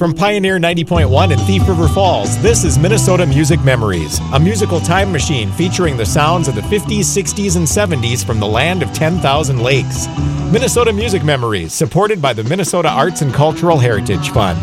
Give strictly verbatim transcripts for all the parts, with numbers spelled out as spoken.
From Pioneer ninety point one in Thief River Falls, this is Minnesota Music Memories, a musical time machine featuring the sounds of the fifties, sixties, and seventies from the land of ten thousand lakes. Minnesota Music Memories, supported by the Minnesota Arts and Cultural Heritage Fund.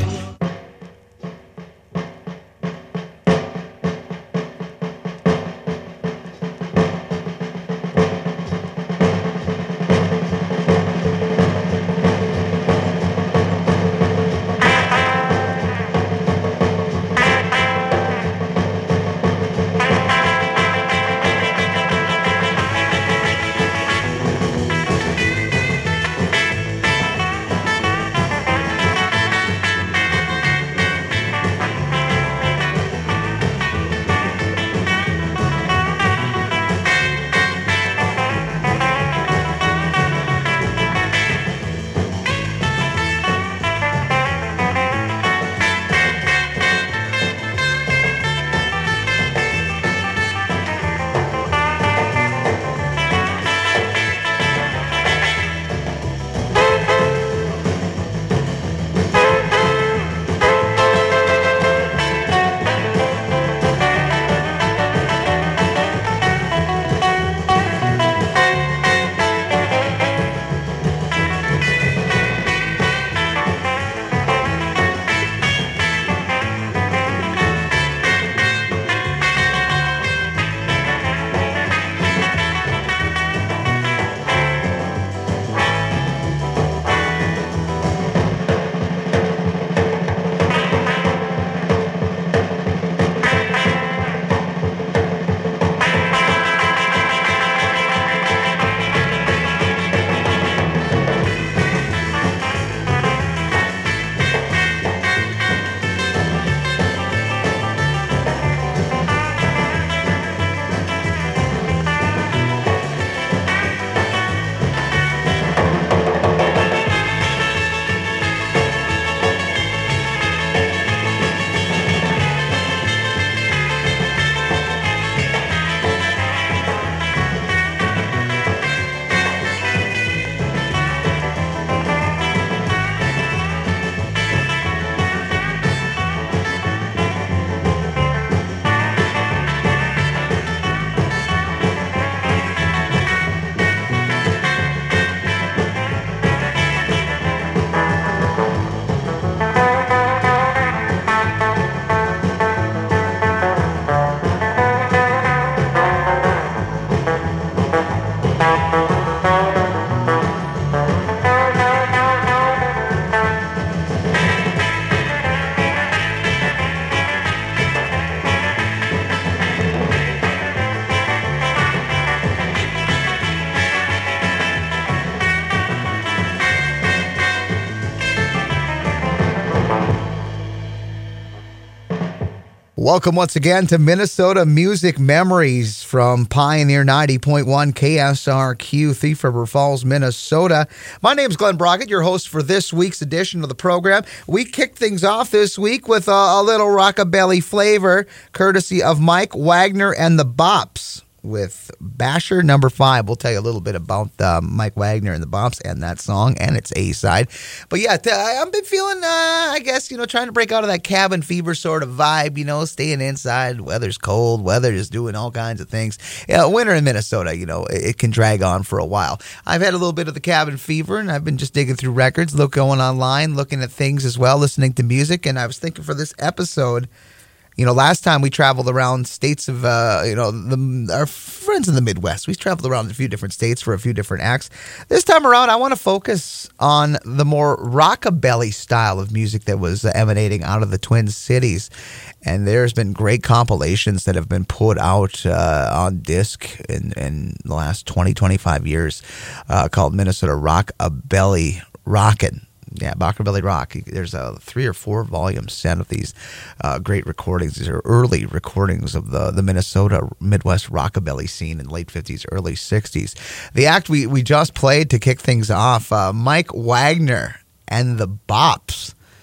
Welcome once again to Minnesota Music Memories from Pioneer ninety point one K S R Q, Thief River Falls, Minnesota. My name is Glenn Brockett, your host for this week's edition of the program. We kicked things off this week with a, a little rockabilly flavor, courtesy of Mike Wagner and the Bops, with Basher Number Five. We'll tell you a little bit about uh, Mike Wagner and the Bops and that song and its A-side. But yeah, t- I've been feeling, uh, I guess, you know, trying to break out of that cabin fever sort of vibe, you know, staying inside. Weather's cold. Weather is doing all kinds of things. Yeah, winter in Minnesota, you know, it, it can drag on for a while. I've had a little bit of the cabin fever, and I've been just digging through records, look going online, looking at things as well, listening to music. And I was thinking for this episode, you know, last time we traveled around states of, uh, you know, the, our friends in the Midwest. We traveled around a few different states for a few different acts. This time around, I want to focus on the more rockabilly style of music that was uh, emanating out of the Twin Cities. And there's been great compilations that have been put out uh, on disc in, in the last twenty, twenty-five years uh, called Minnesota Rockabilly Rockin'. Yeah, Rockabilly Rock. There's a three or four volume set of these uh, great recordings. These are early recordings of the, the Minnesota Midwest rockabilly scene in the late fifties, early sixties. The act we, we just played to kick things off, uh, Mike Wagner and the Bops.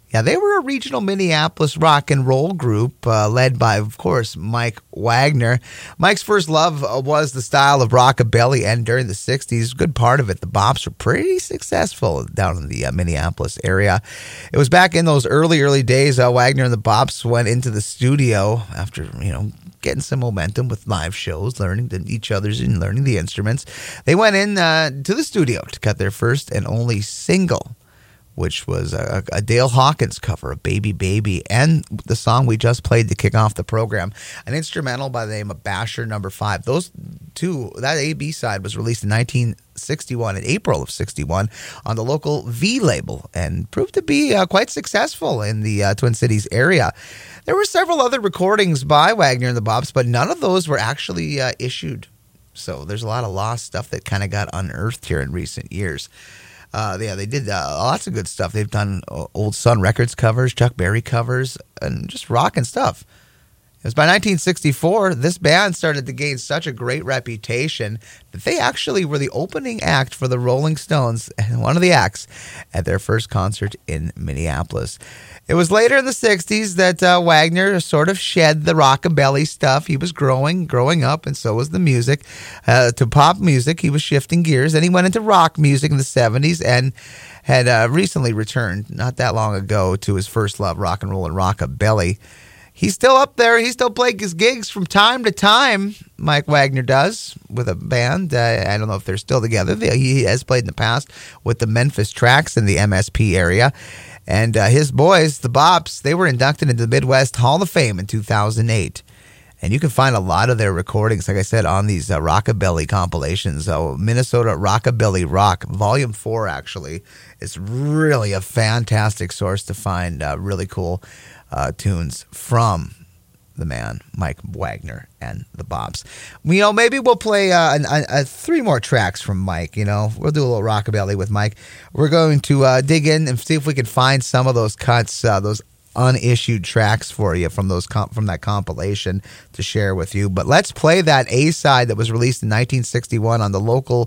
Yeah, they were a regional Minneapolis rock and roll group uh, led by, of course, Mike Wagner. Mike's first love uh, was the style of rockabilly, and during the sixties, good part of it, the Bops were pretty successful down in the uh, Minneapolis area. It was back in those early, early days, uh, Wagner and the Bops went into the studio after, you know, getting some momentum with live shows, learning the, each other's and learning the instruments. They went in uh, to the studio to cut their first and only single, which was a, a Dale Hawkins cover of Baby Baby, and the song we just played to kick off the program, an instrumental by the name of Basher Number Five. Those two, that A-B side was released in nineteen sixty-one, in April of sixty-one, on the local V label, and proved to be uh, quite successful in the uh, Twin Cities area. There were several other recordings by Wagner and the Bops, but none of those were actually uh, issued. So there's a lot of lost stuff that kind of got unearthed here in recent years. Uh, yeah, they did uh, lots of good stuff. They've done uh, Old Sun Records covers, Chuck Berry covers, and just rocking stuff. It was by nineteen sixty-four, this band started to gain such a great reputation that they actually were the opening act for the Rolling Stones, and one of the acts, at their first concert in Minneapolis. It was later in the sixties that uh, Wagner sort of shed the rockabilly stuff. He was growing, growing up, and so was the music. Uh, to pop music, he was shifting gears. Then he went into rock music in the seventies and had uh, recently returned, not that long ago, to his first love, rock and roll and rockabilly. He's still up there. He still plays his gigs from time to time, Mike Wagner does, with a band. Uh, I don't know if they're still together. He has played in the past with the Memphis Tracks in the M S P area. And uh, his boys, the Bops, they were inducted into the Midwest Hall of Fame in two thousand eight. And you can find a lot of their recordings, like I said, on these uh, rockabilly compilations. So Minnesota Rockabilly Rock, Volume four, actually, is really a fantastic source to find uh, really cool uh, tunes from the man, Mike Wagner and the Bops. You know, maybe we'll play uh, an, a, a three more tracks from Mike. You know, we'll do a little rockabilly with Mike. We're going to uh, dig in and see if we can find some of those cuts, uh, those unissued tracks for you from those comp- from that compilation to share with you. But let's play that A side that was released in nineteen sixty-one on the local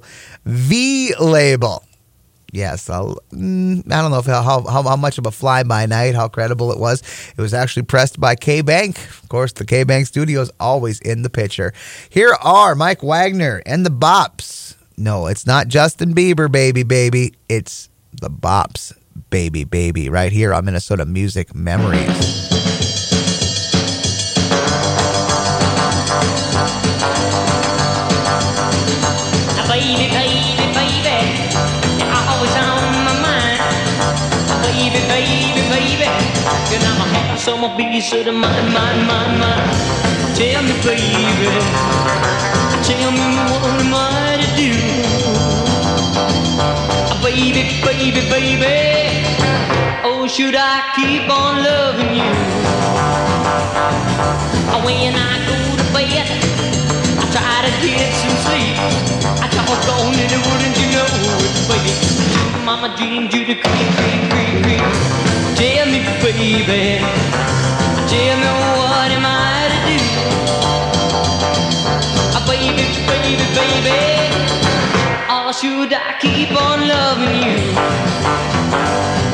V label. Yes, I'll, mm, I don't know if how, how how much of a fly-by-night, how credible it was. It was actually pressed by K-Bank. Of course, the K-Bank studio is always in the picture. Here are Mike Wagner and the Bops. No, it's not Justin Bieber, baby, baby. It's the Bops, baby, baby, right here on Minnesota Music Memories. Baby, baby, baby, you're always on my mind. Baby, baby, baby, you're not my half, so my piece of the mind, mind, mind, mind. Tell me, baby, tell me what am I to do? Baby, baby, baby, oh, should I keep on loving you? When I go to bed, I try to get some sleep. I talk on it, wouldn't you know it, baby? Mama dreamed you to creep, creep, creep, creep. Tell me, baby, tell me what am I to do? Baby, baby, baby, or should I keep on loving you?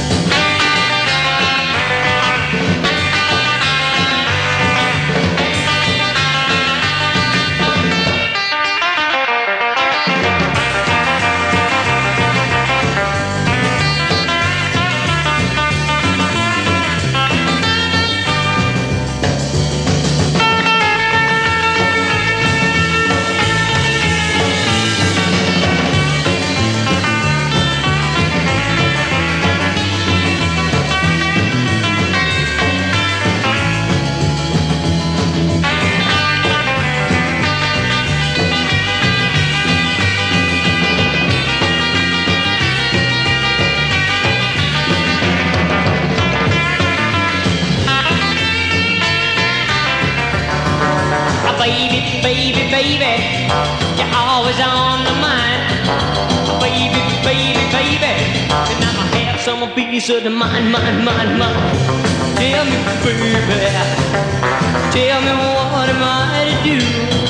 Baby, baby, baby, you're always on the mind. Baby, baby, baby, and I'm a half some piece of the mind, mind, mind, mind. Tell me, baby, tell me what am I to do?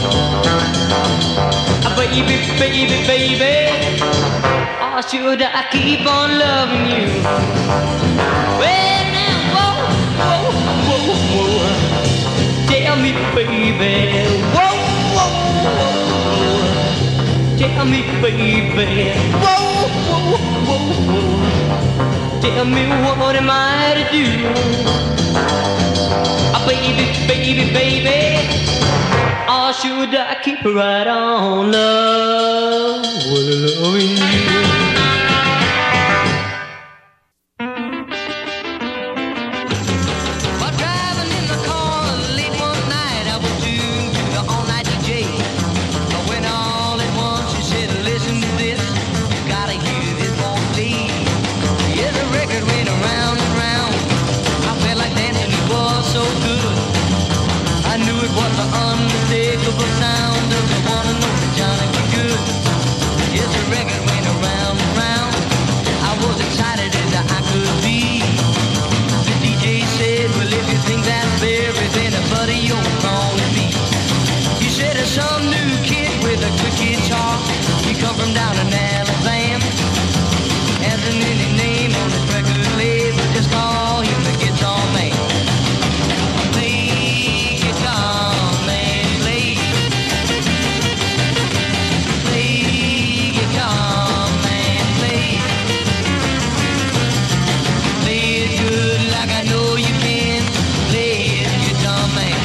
Baby, baby, baby, or should I keep on loving you? Well, tell me, baby. Whoa, whoa, whoa, whoa. Tell me what am I to do? Oh, baby, baby, baby. Or should I keep right on love, loving you? Sound of the one and only Johnny B. Good. Yes, the record went around and round. I was excited as I could be. The D J said, well, if you think that's very, then buddy, you're wrong with me. He said there's some new kid with a quick guitar. He come from down in Alabama. Hasn't any name on his record label, just call him the Guitar Man. Play guitar, man, play. Play guitar, man, play. Play it good like I know you can. Play it, guitar man.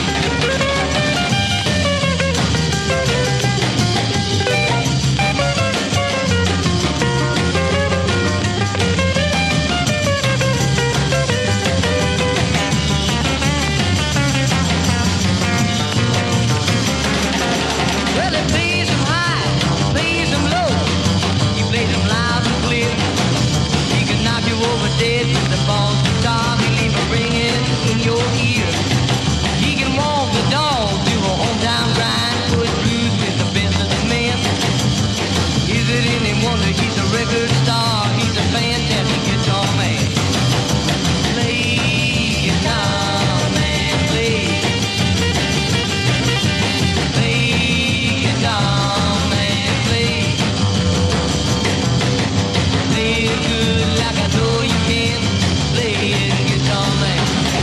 Well, it plays them high, plays them low. He plays them loud and clear. He can knock you over dead with the boss guitar. He leave a ringing in your ear. He can walk the dog to a hometown grind. Push blues with the best of the men. Is it any wonder he's a record star? He's a fantastic guitar man. Play guitar, man, play. Play guitar, man, play. Play it good like I know you can. Play it, guitar man.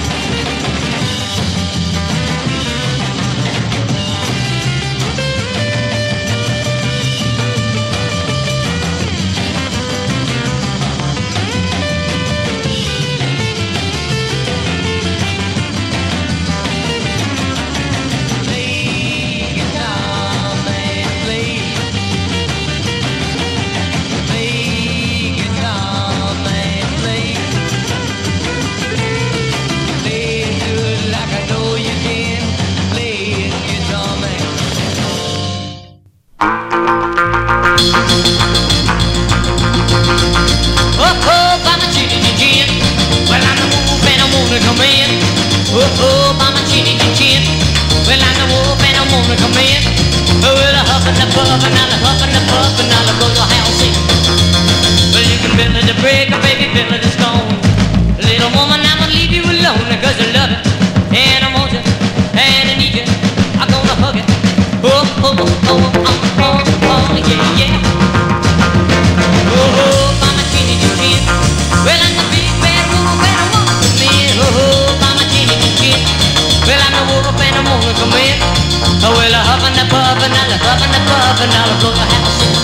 Play guitar, man, play. Play guitar, man, play. Play it good like I know you can. Play it, guitar man. Oh, oh, Mama Chinny Chin Chin. Well, I'm the wolf and I wanna come in. Oh, oh, Mama Chinny Chin Chin. Well, I'm the wolf and I wanna come in. Oh, well, I huff and I puff and I'll huff and I puff and I'll blow your house in. Well, you can build it to break or baby build it to stone. Little woman, I'm gonna leave you alone because I love it. And I want you, and I need you. I'm gonna hug it. Oh, oh, oh, oh, oh, oh, oh, yeah, yeah. Oh, oh, Mama Chinny Chin Chin. Well, I'm the big bad wolf and I wanna come in. Oh, oh, Mama Chinny Chin Chin. Well, I'm the wolf and I wanna come in. Oh, well, I huff and I puff and I'll huff and I puff and I'll blow your house in.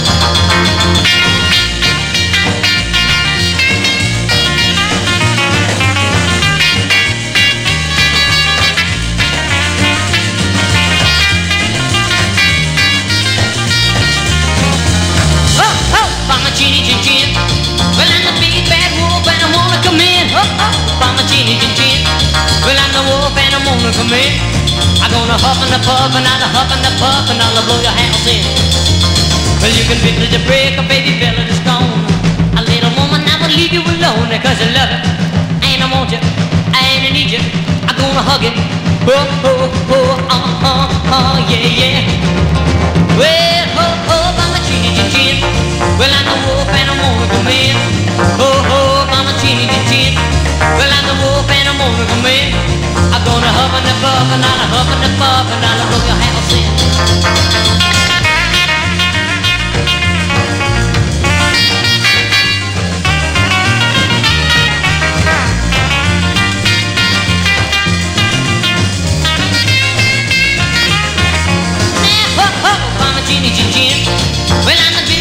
Oh, oh, Mama Chinny Chin Chin. Well, I'm the big bad wolf and I wanna come in. Oh, oh, Mama Chinny Chin Chin. Well, I'm the wolf and I wanna come in. I'm gonna huff and a puff and I'll huff and a puff and I'll blow your house in. Well, you can build it to break or baby build it to stone. A little woman, I will leave you alone because I love it. And I want you, and I need you. I'm gonna hug it. Oh, oh, oh, oh, oh, oh, yeah, yeah. Well, oh, oh, Mama Chinny Chin Chin. Well, I'm the wolf and I wanna come in. Oh, oh, Mama Chinny Chin Chin. Well, I'm the wolf and I wanna come in. I'm gonna huff and a puff and I'll huff and a puff and I'll blow your house in. Now, ho, ho, Mama Chinny Chin Chin. Well, I'm the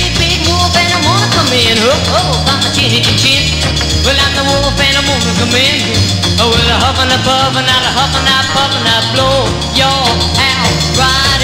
oh, oh, got my chin, chin, chin. Well, I'm the wolf and I'm gonna come in. Oh, with a huff and a puff and not a huff and a puff and I blow your house right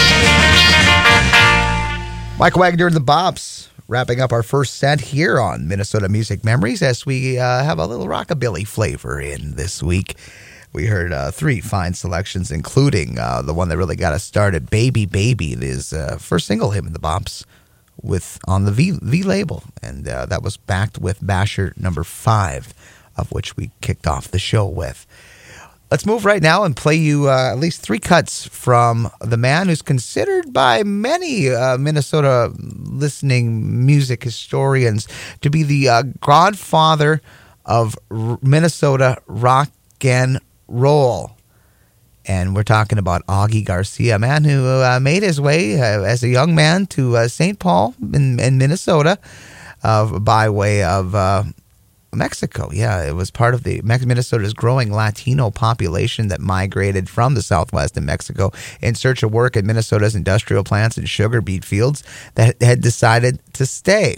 in. Michael Wagner and the Bops, wrapping up our first set here on Minnesota Music Memories as we uh, have a little rockabilly flavor in this week. We heard uh, three fine selections, including uh, the one that really got us started, Baby Baby, his uh, first single hit in the Bops with on the V, v label, and uh, that was backed with Basher number five, of which we kicked off the show with. Let's move right now and play you uh, at least three cuts from the man who's considered by many uh, Minnesota listening music historians to be the uh, godfather of r- Minnesota rock and roll. And we're talking about Augie Garcia, a man who uh, made his way uh, as a young man to uh, Saint Paul in, in Minnesota uh, by way of uh, Mexico. Yeah, it was part of the Minnesota's growing Latino population that migrated from the Southwest in Mexico in search of work at Minnesota's industrial plants and sugar beet fields that had decided to stay.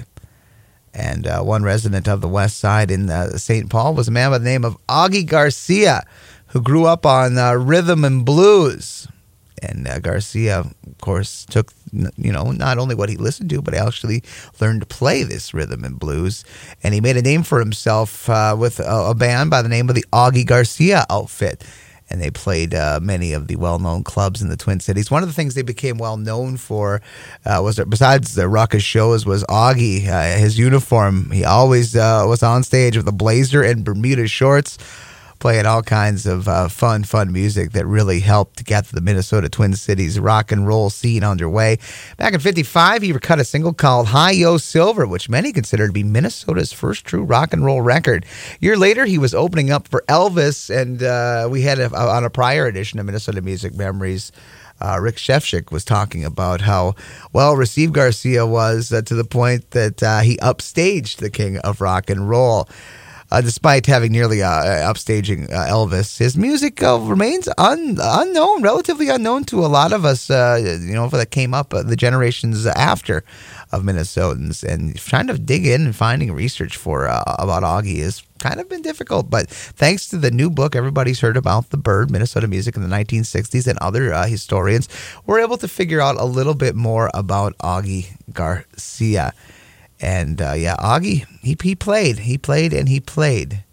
And uh, one resident of the West Side in uh, Saint Paul was a man by the name of Augie Garcia, who grew up on uh, rhythm and blues. And uh, Garcia, of course, took, you know, not only what he listened to, but actually learned to play this rhythm and blues. And he made a name for himself uh, with a, a band by the name of the Augie Garcia Outfit. And they played uh, many of the well-known clubs in the Twin Cities. One of the things they became well-known for uh, was, that besides the ruckus shows, was Augie. Uh, his uniform, he always uh, was on stage with a blazer and Bermuda shorts, playing all kinds of uh, fun, fun music that really helped get the Minnesota Twin Cities rock and roll scene underway. Back in fifty-five, he cut a single called Hi-Yo Silver, which many consider to be Minnesota's first true rock and roll record. A year later, he was opening up for Elvis, and uh, we had a, on a prior edition of Minnesota Music Memories, Uh, Rick Shefchik was talking about how well received Garcia was uh, to the point that uh, he upstaged the king of rock and roll. Uh, despite having nearly uh, upstaging uh, Elvis, his music uh, remains un- unknown, relatively unknown to a lot of us, uh, you know, that came up uh, the generations after of Minnesotans. And trying to dig in and finding research for uh, about Augie has kind of been difficult. But thanks to the new book, everybody's heard about The Bird, Minnesota Music in the nineteen sixties, and other uh, historians, we're able to figure out a little bit more about Augie Garcia. And, uh, yeah, Augie, he, he played. He played and he played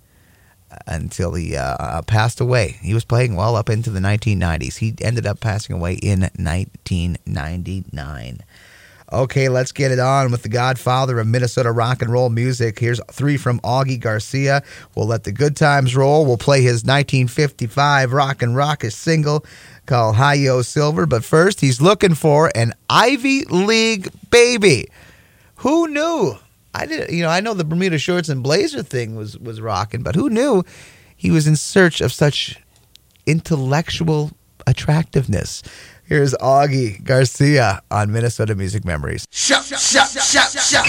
until he uh, passed away. He was playing well up into the nineteen nineties. He ended up passing away in nineteen ninety-nine. Okay, let's get it on with the godfather of Minnesota rock and roll music. Here's three from Augie Garcia. We'll let the good times roll. We'll play his nineteen fifty-five Rock and Rockish single called Hi-Yo Silver. But first, he's looking for an Ivy League baby. Who knew? I did, you know, I know the Bermuda shorts and blazer thing was was rocking, but who knew he was in search of such intellectual attractiveness? Here's Augie Garcia on Minnesota Music Memories. Shut, shut, shut, shut, shut.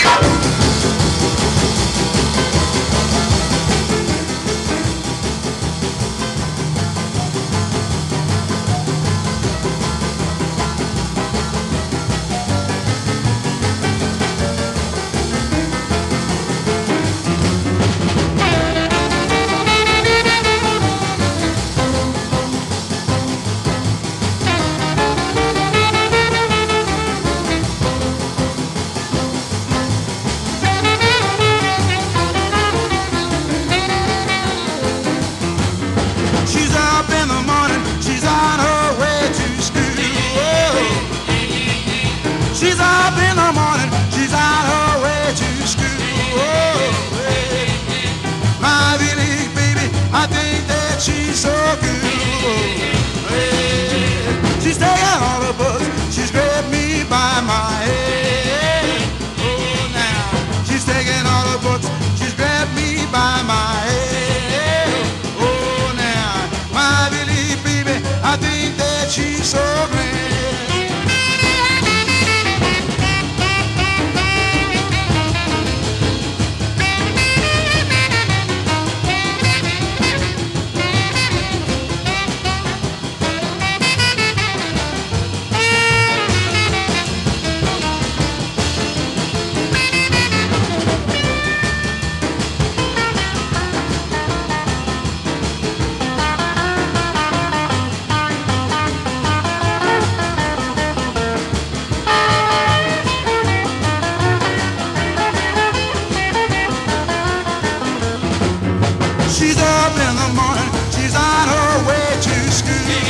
up in the morning, she's on her way to school.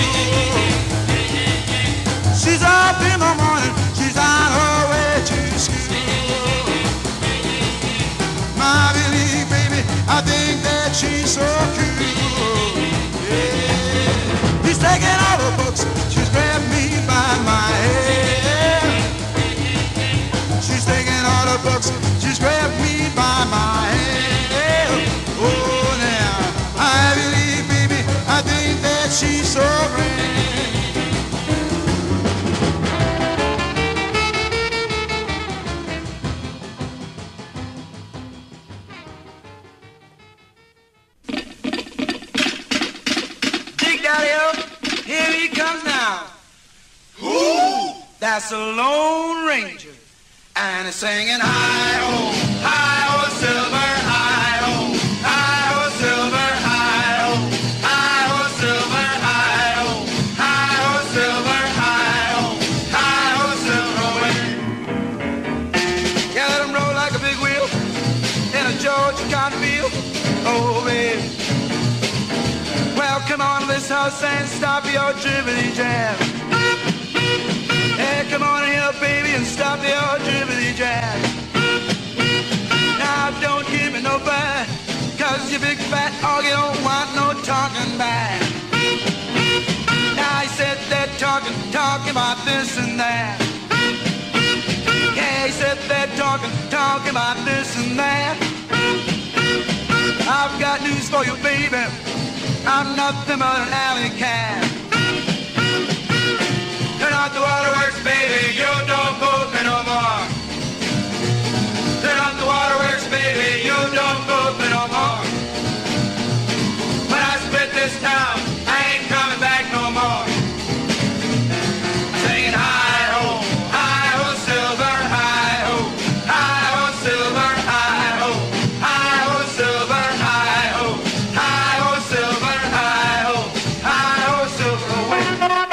She's up in the morning, she's on her way to school. My believe, baby, I think that she's so cool. Yeah. He's taking all the books, she's grabbed me by my hair. She's taking all the books, she's grabbed me by my hair. Oh, now, I believe, baby, I think that she's so grand. Here he comes now. Ooh, that's a Lone Ranger, and he's singing hi-ho, hi-ho, silver, hi-ho, hi-ho, silver, hi-ho, hi-ho, silver, hi-ho, hi-ho, silver, hi-ho, hi-ho, silver away. Yeah, let him roll like a big wheel in a Georgia cotton field. Oh, baby. Well, come on to this house and stop your dribbly jam. Hey, come on here, baby, and stop your dribbly jam. Now, don't give me no bad, cause you big fat hog, you don't want no talking back. Now, he said they're talking, talking about this and that. Yeah, he said they're talking, talking about this and that. I've got news for you, baby. I'm nothing but an alley cat. Turn out the waterworks, baby, you don't move me no more. Turn out the waterworks, baby, you don't move me no more. When I split this town, I ain't coming back no more. Singing hi-ho, hi-ho, silver, hi-ho, hi-ho, silver, hi-ho, hi-ho, silver, hi-ho, hi-ho, silver, hi-ho, hi-ho, silver away.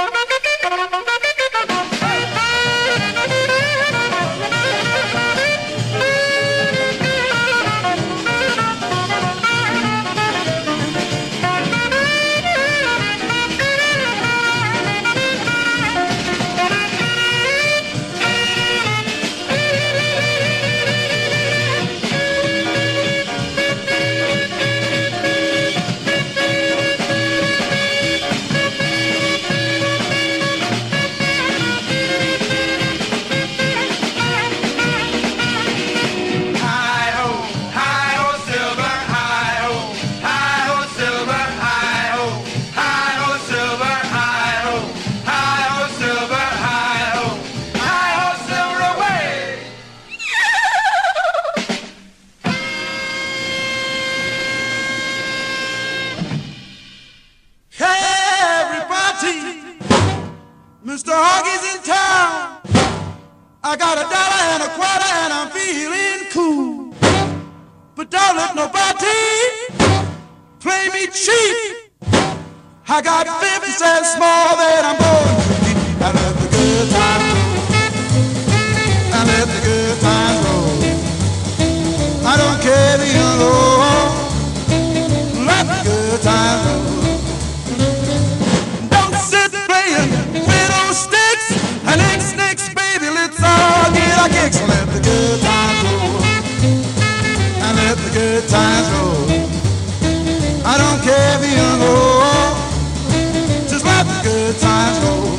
Hi-ho, hi-ho, silver, hi-ho, hi-ho, silver, hi-ho, hi-ho, silver, hi-ho, hi-ho, silver, hi-ho, hi-ho, silver away. Hey, everybody, Mister Hoggy's in town. I got a dollar and a quarter and I'm feeling cool. But don't let nobody play me cheap. I got fifty cents more than I'm going to keep. I let the good times roll. I let the good times roll. I don't care the young old. Let the good times roll. Don't sit playing fiddlesticks and X-Nicks, baby, let's all get our kicks. Let the good times roll. And let the good times roll. I don't care if you're young or old. Just let the good times roll.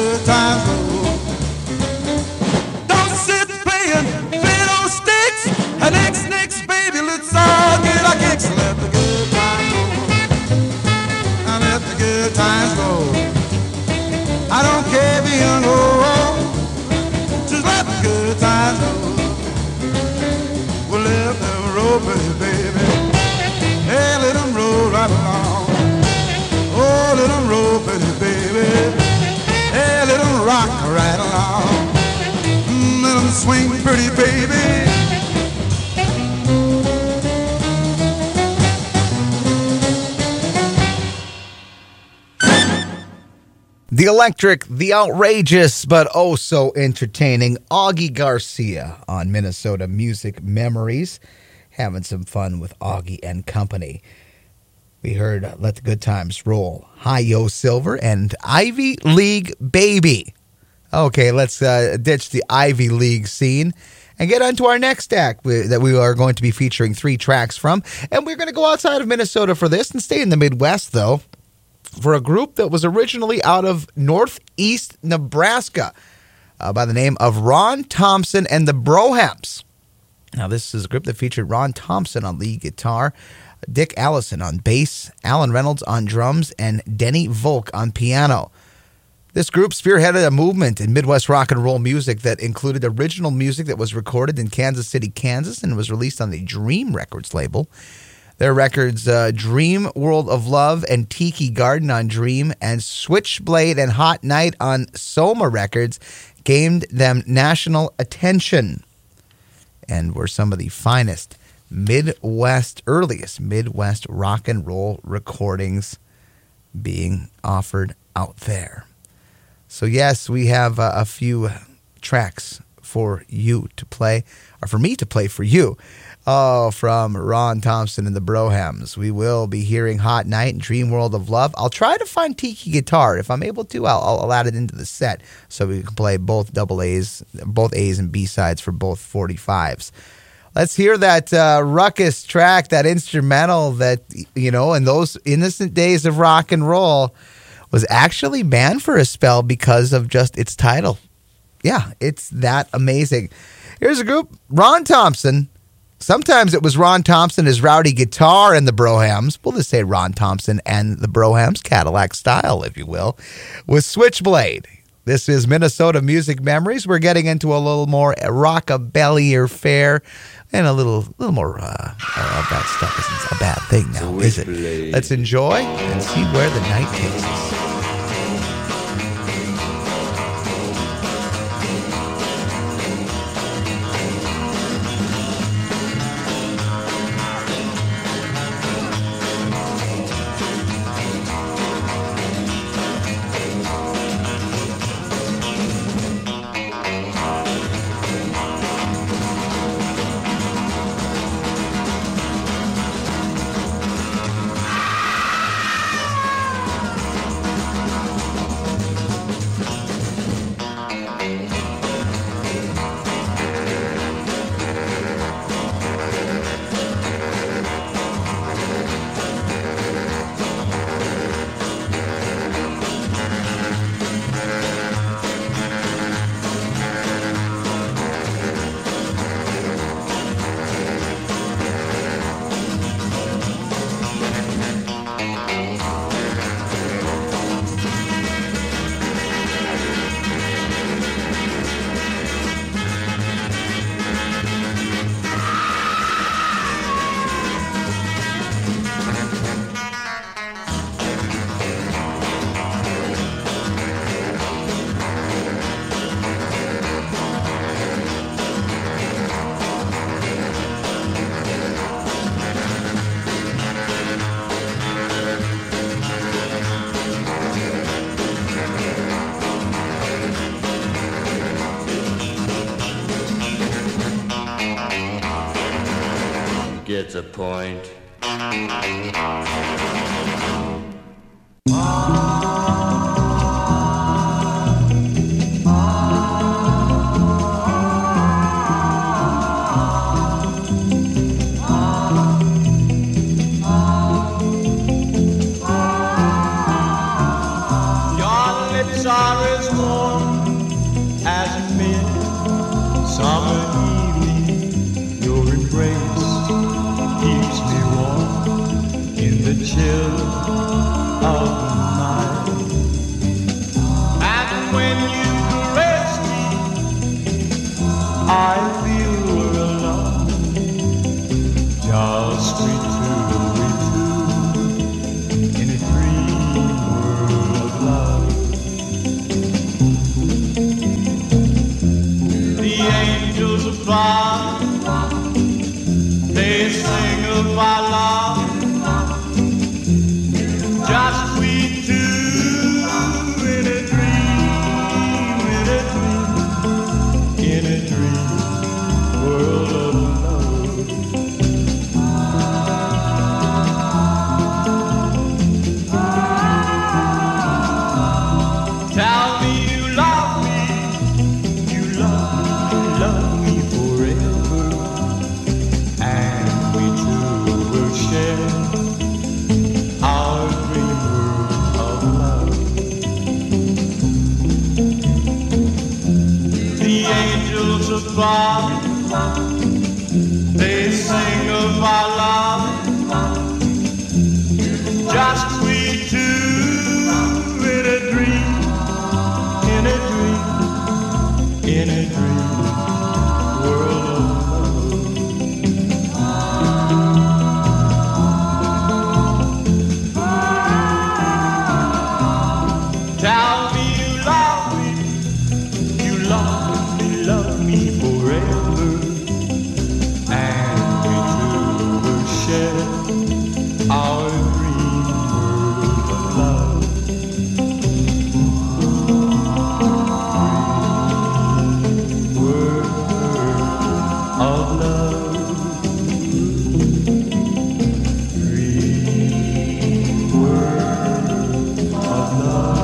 good times roll. Don't sit playing fiddle sticks and X nicks, baby, let's all get our kicks. Let the good times roll. And let the good times roll. I don't care if you're young or old, just let the good times roll. Well, let them roll, baby, baby. Hey, let them roll right along. Oh, let them roll, baby, baby. Hey, let them rock right along. Mm, let them swing pretty, baby. The electric, the outrageous, but oh so entertaining Augie Garcia on Minnesota Music Memories. Having some fun with Augie and company. We heard uh, Let the Good Times Roll, Hi-Yo Silver, and Ivy League Baby. Okay, let's uh, ditch the Ivy League scene and get on to our next act we, that we are going to be featuring three tracks from. And we're going to go outside of Minnesota for this and stay in the Midwest, though, for a group that was originally out of northeast Nebraska uh, by the name of Ron Thompson and the Brohams. Now, this is a group that featured Ron Thompson on lead guitar, Dick Allison on bass, Alan Reynolds on drums, and Denny Volk on piano. This group spearheaded a movement in Midwest rock and roll music that included original music that was recorded in Kansas City, Kansas, and was released on the Dream Records label. Their records, uh, Dream World of Love and Tiki Garden on Dream, and Switchblade and Hot Night on Soma Records, gained them national attention and were some of the finest Midwest, earliest Midwest rock and roll recordings being offered out there. So yes, we have uh, a few tracks for you to play, or for me to play for you. Oh, from Ron Thompson and the Brohams. We will be hearing Hot Night and Dream World of Love. I'll try to find Tiki Guitar. If I'm able to, I'll, I'll add it into the set so we can play both double A's, both A's and B sides for both forty-fives. Let's hear that uh, ruckus track, that instrumental that, you know, in those innocent days of rock and roll was actually banned for a spell because of just its title. Yeah, it's that amazing. Here's a group, Ron Thompson. Sometimes it was Ron Thompson, his rowdy guitar, and the Brohams. We'll just say Ron Thompson and the Brohams, Cadillac style, if you will, with Switchblade. This is Minnesota Music Memories. We're getting into a little more rockabilly or fair, and a little little more uh, uh, that stuff isn't a bad thing now, is it? Let's enjoy and see where the night takes us. Gets a point. Your lips are as warm as a midsummer evening. Your embrace keeps me warm in the chill of the night. And when you caress me, I feel we're alone. Just we two, we two, in a dream world of love. The angels above, they sing of our love. Just we two in a dream, in a dream, in a dream world of love. Tell me you love me, you love me, love me forever, and we two will share our dream world of love. The angels above, they sing of our love. Just we two in a dream, in a dream, in a dream world of love. Tell me you love me, you love me, love me forever, and we two will share our dream world of love. Dream world of love. Dream world of love.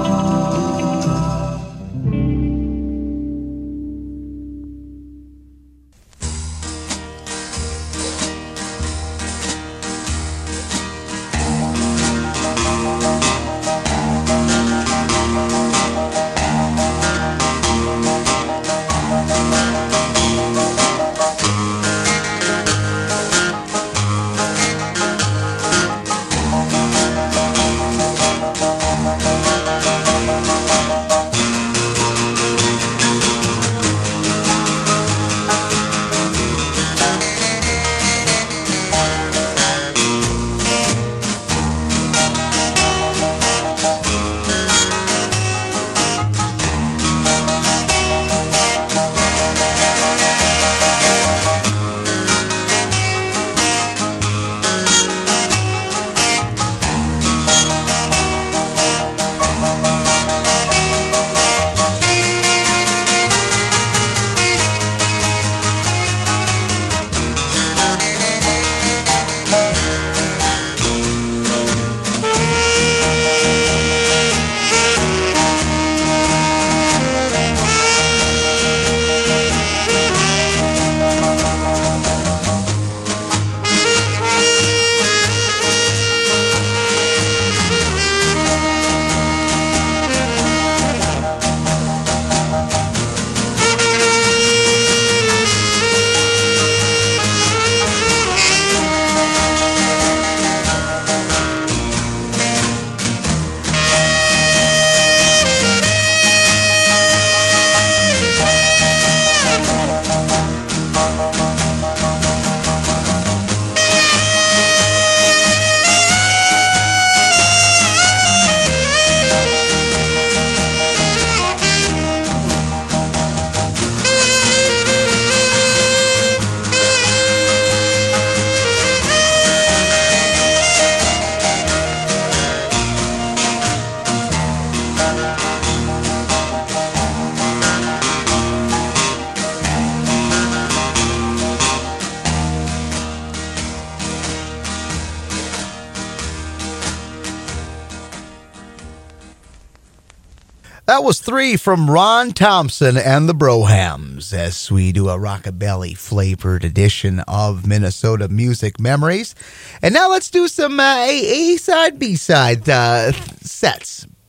That was three from Ron Thompson and the Brohams as we do a rockabilly flavored edition of Minnesota Music Memories. And now let's do some uh, A-side, B-side uh, sets.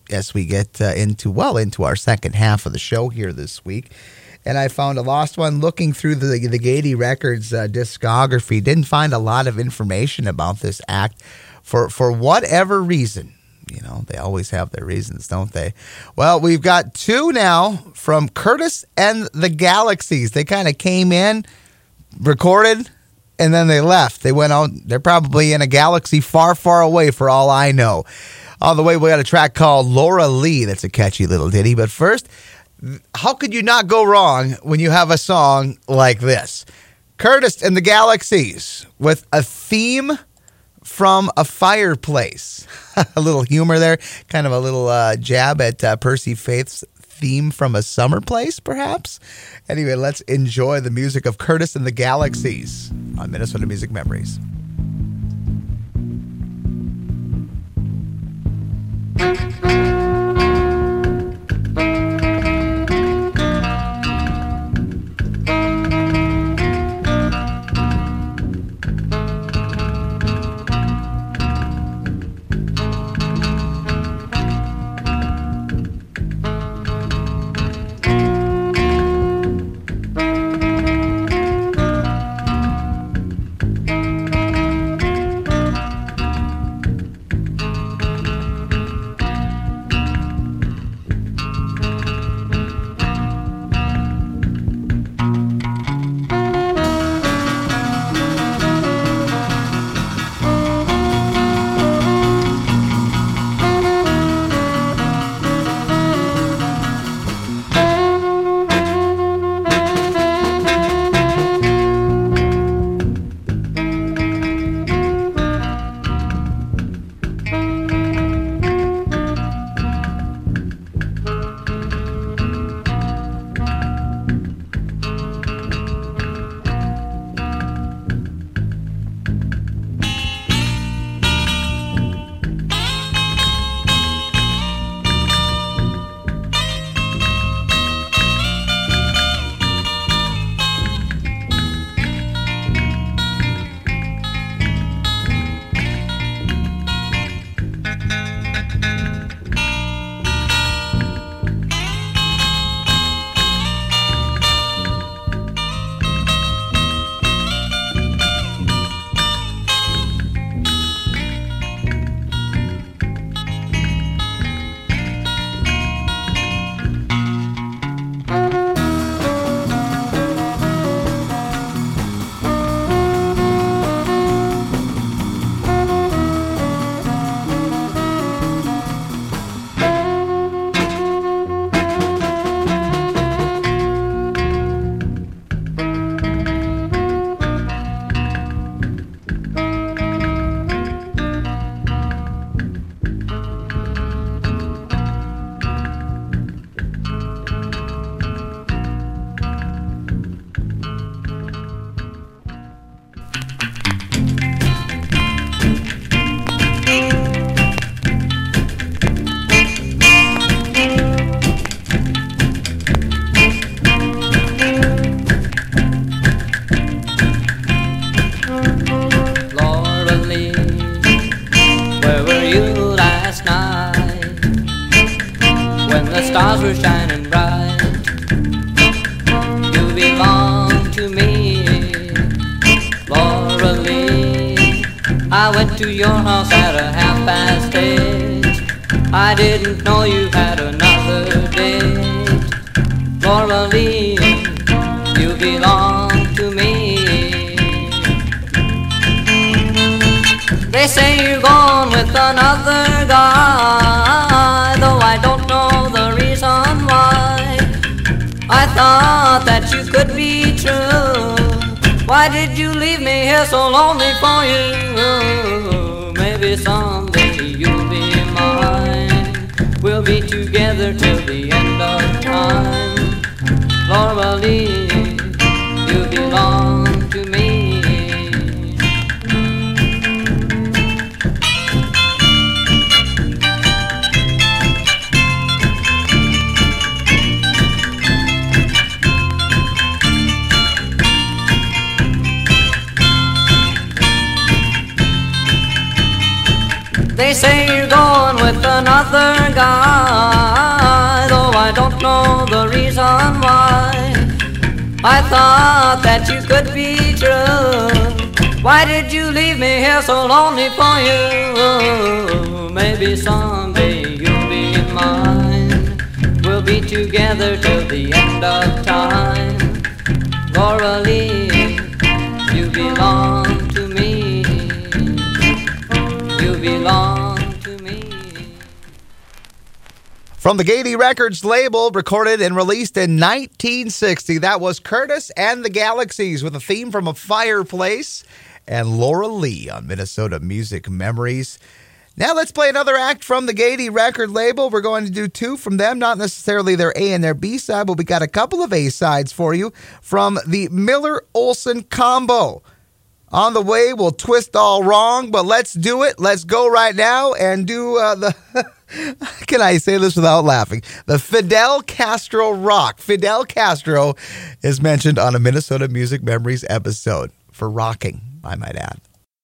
as we get uh, into, well, into our second half of the show here this week. And I found a lost one looking through the, the Gaiety Records uh, discography. Didn't find a lot of information about this act for, for whatever reason. You know, they always have their reasons, don't they? Well, we've got two now from Curtis and the Galaxies. They kind of came in, recorded, and then they left. They went out. They're probably in a galaxy far, far away for all I know. On the way, we got a track called Laura Lee. That's a catchy little ditty. But first, how could you not go wrong when you have a song like this? Curtis and the Galaxies with a theme from a fireplace. A little humor there. Kind of a little uh, jab at uh, Percy Faith's theme from a summer place, perhaps? Anyway, let's enjoy the music of Curtis and the Galaxies on Minnesota Music Memories. stars were shining bright. You belong to me, Laura Lee. I went to your house at a half past eight. I didn't know you had another date. Laura Lee, you belong to me. They say you're gone with another guy, though I don't know the reason why. I thought that you could be true. Why did you leave me here so lonely for you? Maybe someday you'll be mine. We'll be together till the end of time. Laura Lee, you belong to me. They say you're going with another guy, though I don't know the reason why. I thought that you could be true. Why did you leave me here so lonely for you? Maybe someday you'll be mine. We'll be together till the end of time. Laura Lee, you belong to me. You belong to me. From the Gaiety Records label, recorded and released in nineteen sixty, that was Curtis and the Galaxies with a theme from A Fireplace and Laura Lee on Minnesota Music Memories. Now let's play another act from the Gaiety record label. We're going to do two from them, not necessarily their A and their B side, but we got a couple of A sides for you from the Miller Olson combo. On the way, we'll twist all wrong, but let's do it. Let's go right now and do uh, the, can I say this without laughing? The Fidel Castro rock. Fidel Castro is mentioned on a Minnesota Music Memories episode for rocking, I might add.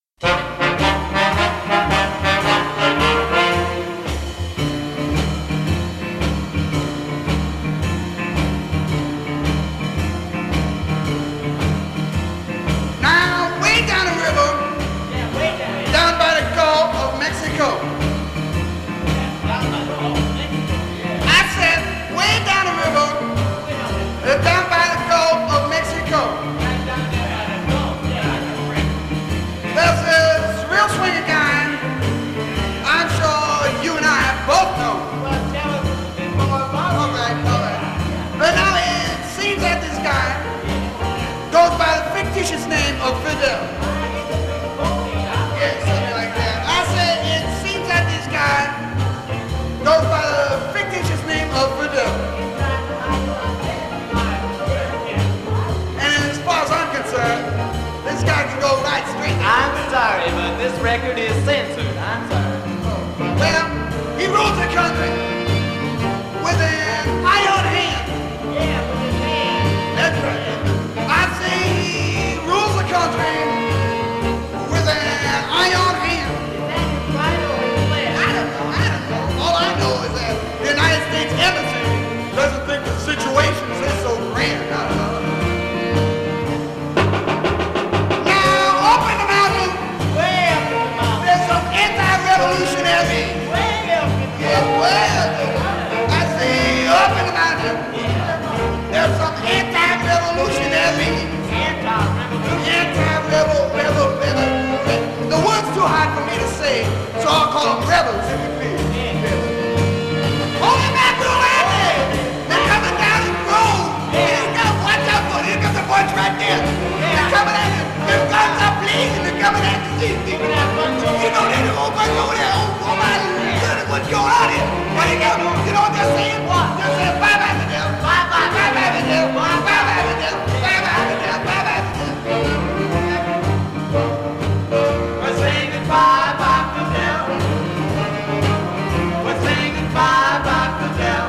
Fictitious name of Fidel. Yeah, something like that. I said it seems that this guy goes by the fictitious name of Fidel. And as far as I'm concerned, this guy can go right straight. I'm sorry, but this record is censored. I'm sorry. Oh. Well, he rules the country with an iron hand. Yeah, with his hand. That's right. I say he rules the country with an iron hand. Right over his leg. I don't know, I don't know. All I know is that the United States Embassy doesn't think the situation is so grand. I don't know. Now, open the mountain. Way up in the mountain. There's some anti-revolutionary. Way up in the Yeah, well, I say up in the mountain. There's some anti-revolutionary. Anti-rebel, rebel, rebel. The word's too hard for me to say, so I'll call them rebels if you please. Hold it back, little Andy! They're coming down the road. You gotta watch out for it. Here comes the boys right there. They're coming at you. Their guns are blazing. They're coming at you. You know there's a whole bunch over there. Oh, my goodness, what's going on here? What do you know? You know what they're saying? What? They're saying bye-bye to them. Bye-bye, bye-bye to them. Bye-bye to them. Bye-bye to them. Bye-bye to them. We're singing bye-bye Fidel. We're singing bye-bye Fidel.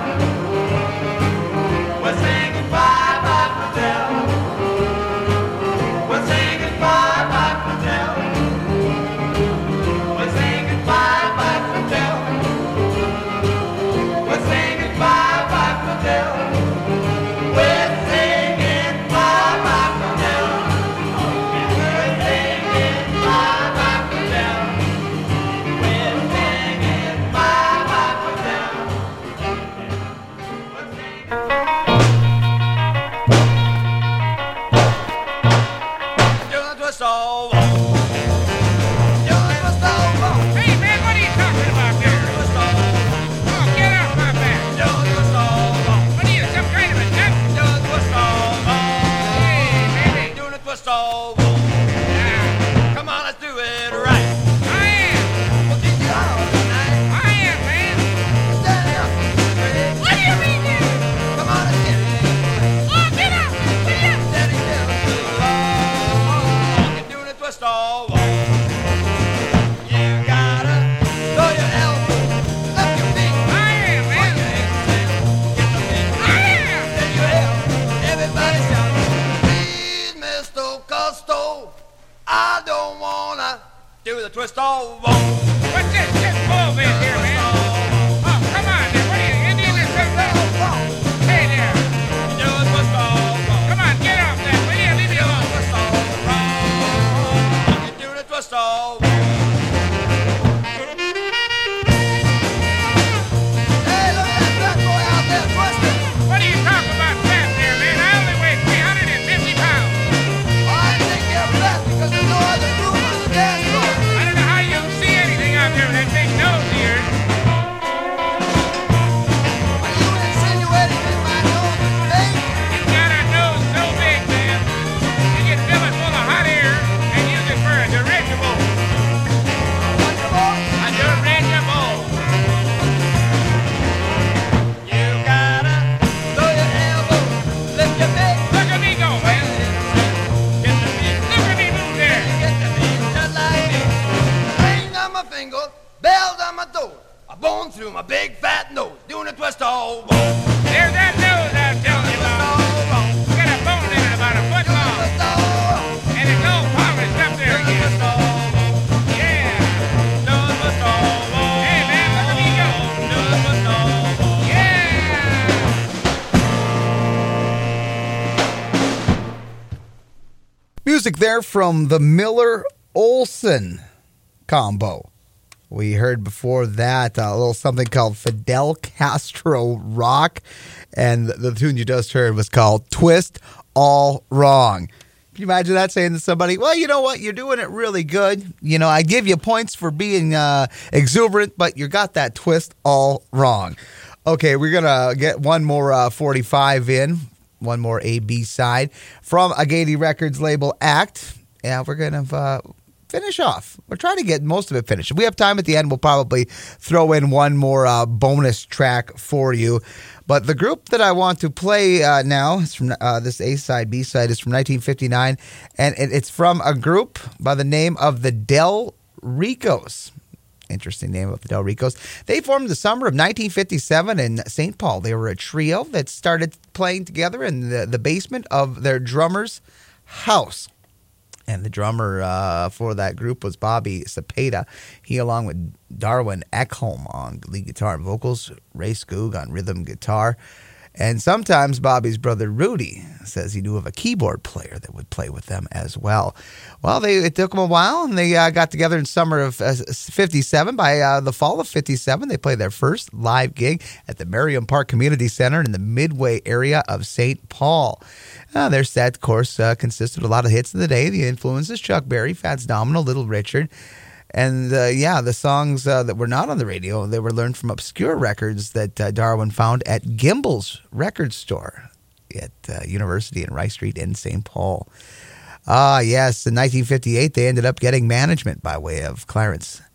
We're singing bye-bye Fidel. We're singing bye-bye Fidel. We're singing bye-bye Fidel. We're singing bye-bye Fidel. We're singing bye-bye Fidel. We're singing bye-bye Fidel. We're singing bye-bye Fidel. We're singing. Doing the twist all wrong. Doing the twist all wrong. Hey, man, what are you talking about there? Doing the twist all wrong. Oh, get off my back. Doing the twist all wrong. What are you, some kind of a nut? Doing the twist all wrong. Hey, baby. Doing the twist all wrong. Yeah, Come on, let's do it right. I am. We'll get you out tonight. I am, man. Stand up. What do you mean, dude? Come on, let's get it. Oh, get off. What are you? Daddy, never too long. You're doing the twist all wrong. You gotta throw your elbow, up your feet. I am, man. Get the beat. I am. Then you help everybody shout. Please, Mister Costo, I don't wanna do the twist all wrong. What's this? This Music there from the Miller-Olson combo. We heard before that a little something called Fidel Castro Rock, and the, the tune you just heard was called Twist All Wrong. Can you imagine that, saying to somebody, well, you know what, you're doing it really good. You know, I give you points for being uh, exuberant, but you got that twist all wrong. Okay, we're going to get one more uh, forty-five in, one more A B side from a Gaiety Records label act. Yeah, we're going to uh, finish off. We're trying to get most of it finished. If we have time at the end, we'll probably throw in one more uh, bonus track for you. But the group that I want to play uh, now is from uh, this A side, B side is from nineteen fifty-nine, and it, it's from a group by the name of the Del Ricos. Interesting name of the Del Ricos. They formed the summer of nineteen fifty-seven in Saint Paul. They were a trio that started playing together in the, the basement of their drummer's house. And the drummer uh, for that group was Bobby Cepeda. He, along with Darwin Ekholm on lead guitar and vocals, Ray Skoog on rhythm guitar. And sometimes Bobby's brother Rudy says he knew of a keyboard player that would play with them as well. Well, they it took them a while, and they uh, got together in summer of uh, fifty-seven. By uh, the fall of fifty-seven, they played their first live gig at the Merriam Park Community Center in the Midway area of Saint Paul. Uh, their set, of course, uh, consisted of a lot of hits of the day. The influences: Chuck Berry, Fats Domino, Little Richard. And, uh, yeah, the songs uh, that were not on the radio, they were learned from obscure records that uh, Darwin found at Gimbel's record store at uh, University in Rice Street in Saint Paul. Ah, uh, yes, in nineteen fifty-eight, they ended up getting management by way of Clarence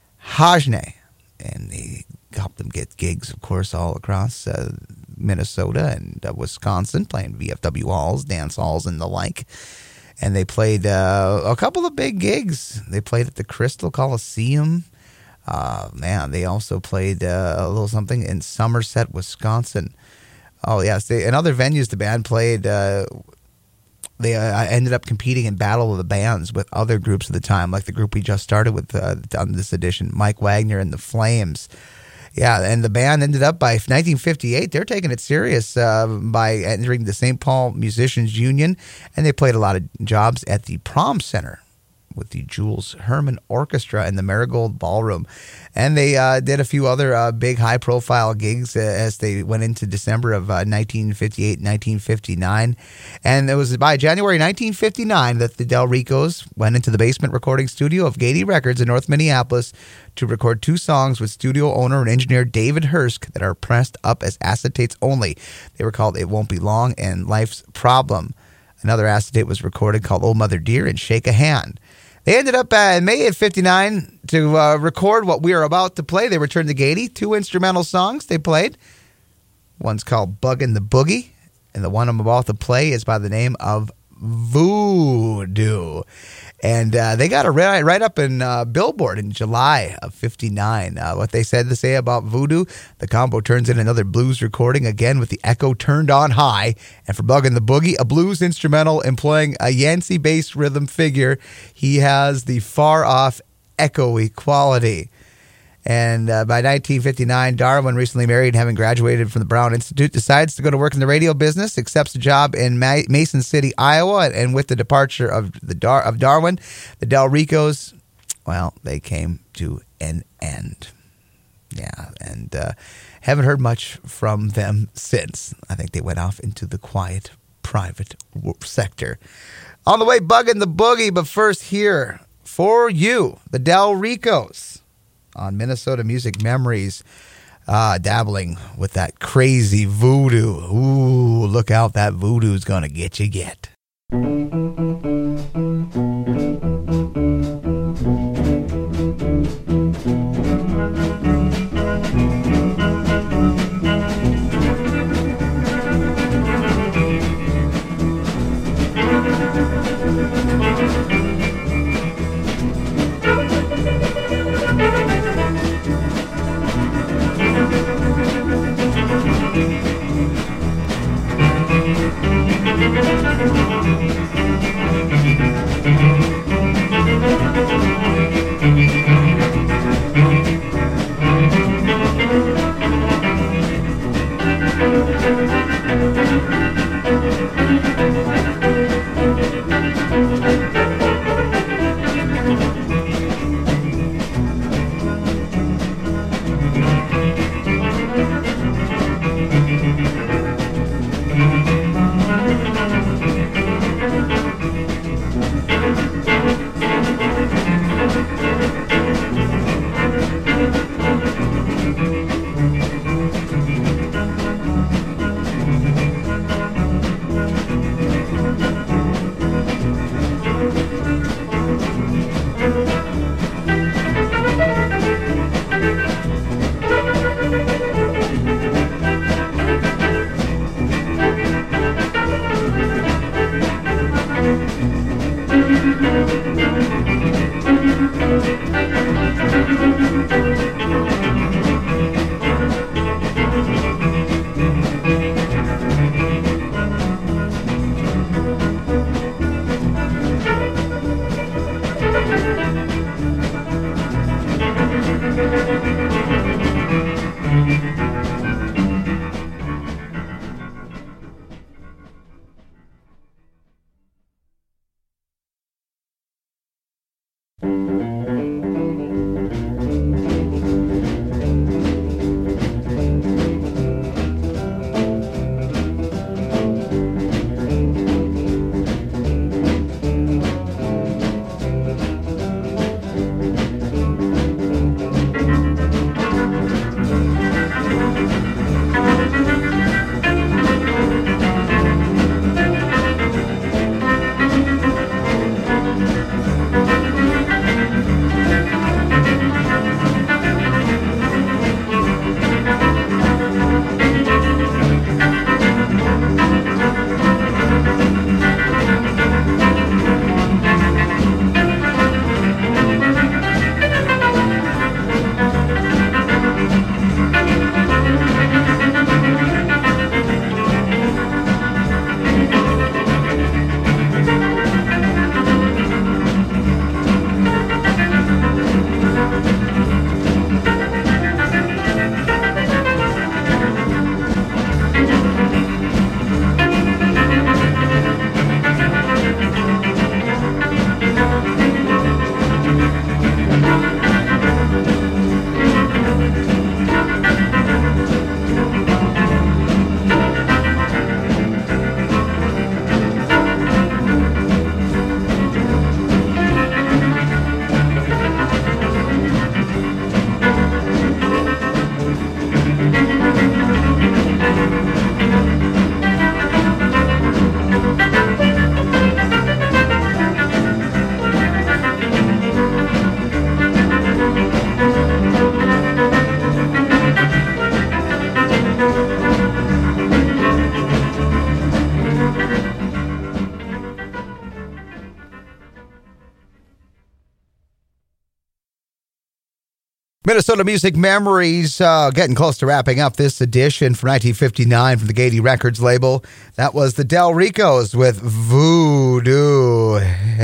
Hajne. And he helped them get gigs, of course, all across uh, Minnesota and uh, Wisconsin, playing V F W halls, dance halls, and the like. And they played uh, a couple of big gigs. They played at the Crystal Coliseum. Uh, man, they also played uh, a little something in Somerset, Wisconsin. Oh, yes. They, in other venues, the band played. Uh, they uh, ended up competing in Battle of the Bands with other groups at the time, like the group we just started with uh, on this edition, Mike Wagner and the Flames. Yeah, and the band ended up by nineteen fifty-eight. They're taking it serious uh, by entering the Saint Paul Musicians Union, and they played a lot of jobs at the Prom Center with the Jules Herman Orchestra and the Marigold Ballroom. And they uh, did a few other uh, big high-profile gigs uh, as they went into December of uh, nineteen fifty-eight, nineteen fifty-nine. And it was by January nineteen fifty-nine that the Del Ricos went into the basement recording studio of Gaiety Records in North Minneapolis to record two songs with studio owner and engineer David Hursk that are pressed up as acetates only. They were called It Won't Be Long and Life's Problem. Another acetate was recorded called Old Mother Dear and Shake a Hand. They ended up uh, in May of fifty-nine to uh, record what we are about to play. They returned to Gaiety. Two instrumental songs they played. One's called Buggin' the Boogie, and the one I'm about to play is by the name of Voodoo. And uh, they got a right, right up in uh, Billboard in July of fifty-nine. Uh, what they said to say about Voodoo, the combo turns in another blues recording, again with the echo turned on high. And for Buggin' the Boogie, a blues instrumental employing a Yancey-based rhythm figure, he has the far-off echoey quality. And uh, by nineteen fifty-nine, Darwin, recently married, having graduated from the Brown Institute, decides to go to work in the radio business, accepts a job in Ma- Mason City, Iowa, and with the departure of the Dar- of Darwin, the Del Ricos, well, they came to an end. Yeah, and uh, haven't heard much from them since. I think they went off into the quiet, private sector. On the way, Buggin' the Boogie, but first here, for you, the Del Ricos. On Minnesota Music Memories, uh, dabbling with that crazy voodoo. Ooh, look out, that voodoo's gonna get you get. Minnesota Music Memories, uh, getting close to wrapping up this edition from nineteen fifty-nine from the Gaiety Records label. That was the Del Ricos with Voodoo.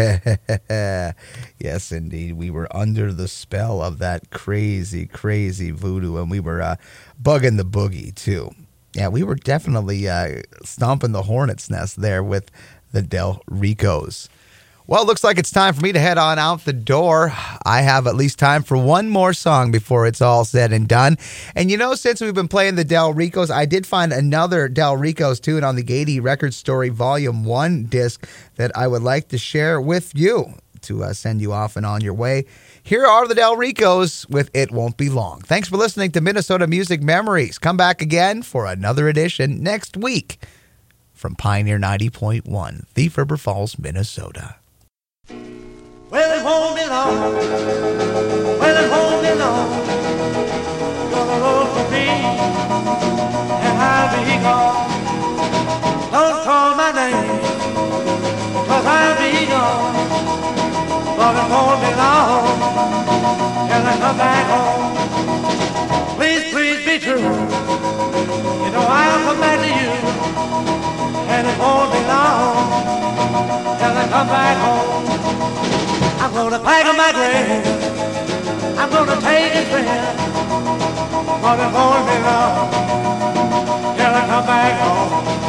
Yes, indeed. We were under the spell of that crazy, crazy voodoo, and we were uh, bugging the boogie, too. Yeah, we were definitely uh, stomping the hornet's nest there with the Del Ricos. Well, it looks like it's time for me to head on out the door. I have at least time for one more song before it's all said and done. And you know, since we've been playing the Del Ricos, I did find another Del Ricos tune on the Gaiety Record Story Volume one disc that I would like to share with you to uh, send you off and on your way. Here are the Del Ricos with It Won't Be Long. Thanks for listening to Minnesota Music Memories. Come back again for another edition next week from Pioneer ninety point one, Thief River Falls, Minnesota. Well, it won't be long. Well, it won't be long. Gonna look for me, and I'll be gone. Don't call my name, cause I'll be gone. But it won't be long till I come back home. Please, please be true. You know I'll come back to you, and it won't be long till I come back home. I'm gonna pack up my grave, I'm gonna take it there, but it won't be long till I come back home.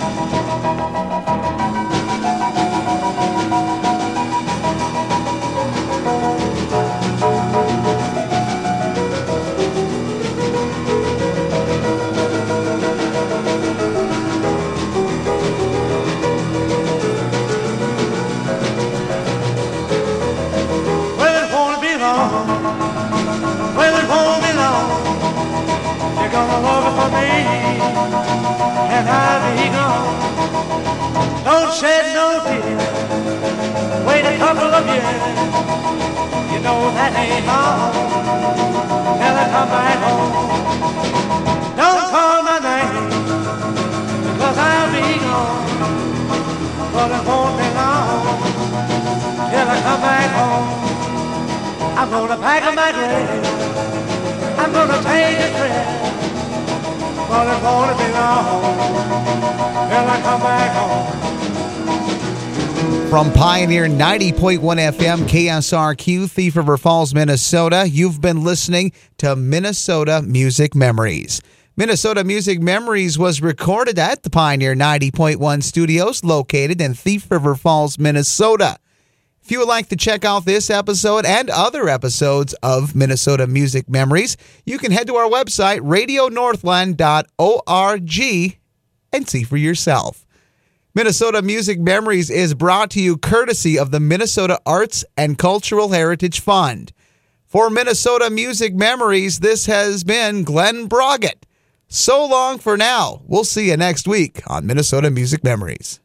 Gonna love for me, and I'll be gone. Don't shed no tears, wait a couple of years. You know that ain't long till I come back home. Don't call my name, because I'll be gone. But it won't be long till I come back home. I'm gonna pack up my grave, I'm gonna take a trip. But it won't be long till I come back home. From Pioneer ninety point one F M, K S R Q, Thief River Falls, Minnesota, you've been listening to Minnesota Music Memories. Minnesota Music Memories was recorded at the Pioneer ninety point one studios located in Thief River Falls, Minnesota. If you would like to check out this episode and other episodes of Minnesota Music Memories, you can head to our website, radio northland dot org, and see for yourself. Minnesota Music Memories is brought to you courtesy of the Minnesota Arts and Cultural Heritage Fund. For Minnesota Music Memories, this has been Glenn Broggett. So long for now. We'll see you next week on Minnesota Music Memories.